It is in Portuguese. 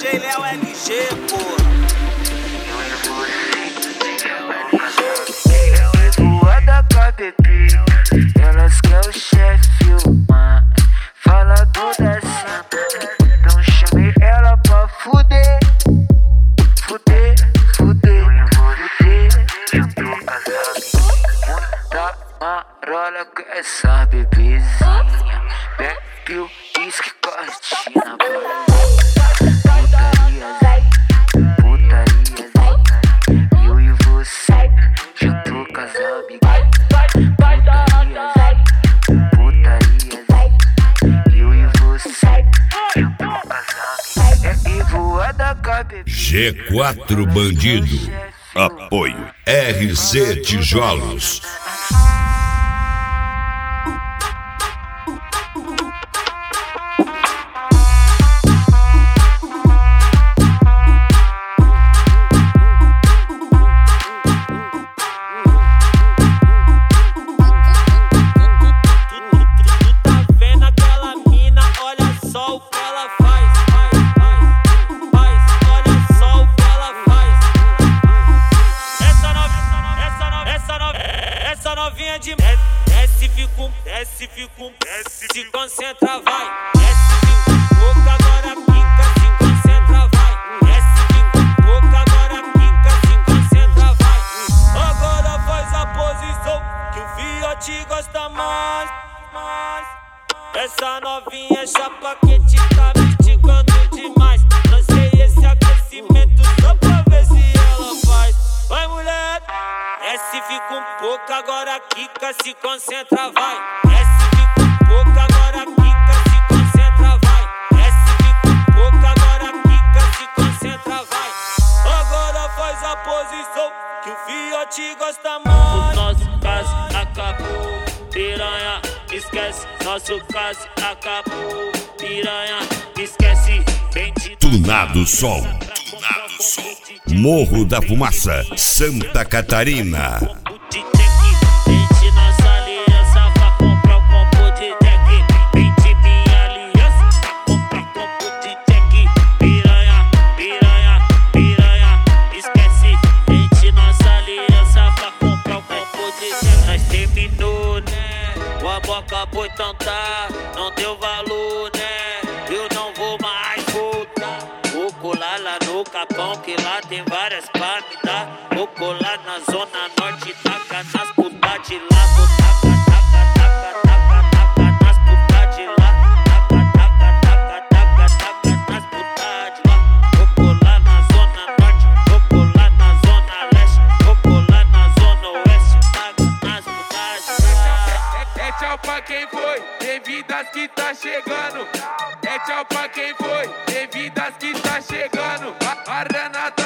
DJ Léo LG, porra. Voada com a bebê, elas querem o chefe filmar. Fala toda assim, então chamei ela pra fuder. Fuder, fuder, fuder. Eu tô casado, muita marola com essa bebezinha. Bebe o uísque, cortina, bora. Eu e você, já tô casado, putaria, eu e você, já tô casado. É voada com a bebê. G4 Bandido. Apoio RC Tijolos. Se concentra, vai. Desce, fica um pouco, agora quica, se concentra, vai. Desce, fica um pouco, agora quica, se concentra, vai. Agora faz a posição que o fiote gosta mais. Essa novinha é chapa quente, tá me esticando demais. Lancei esse aquecimento só pra ver se ela faz. Vai, mulher. Desce, fica um pouco, agora quica, se concentra, vai. Desce, fica um pouco, agora quica, se concentra, vai. Desce, fica um pouco, agora quica, se concentra, vai. Agora faz a posição que o fiote gosta mais. O nosso caso acabou, piranha, esquece. Nosso caso acabou, piranha, esquece. Tunado Sol. Morro da Fumaça, Santa Catarina. Acabou, então tá, não deu valor, né? Eu não vou mais voltar. Vou colar lá no Capão, que lá tem várias pra me dar. Vou colar na zona norte, taca nas putas de lá. Vou taca nas putas de lá. Taca nas putas de lá. Vou colar na zona norte, vou colar na zona leste, vou colar na zona oeste, taca nas putas de lá. É tchau pra quem foi, tem vidas que tá chegando. É tchau pra quem foi, tem vidas que tá chegando. A Renata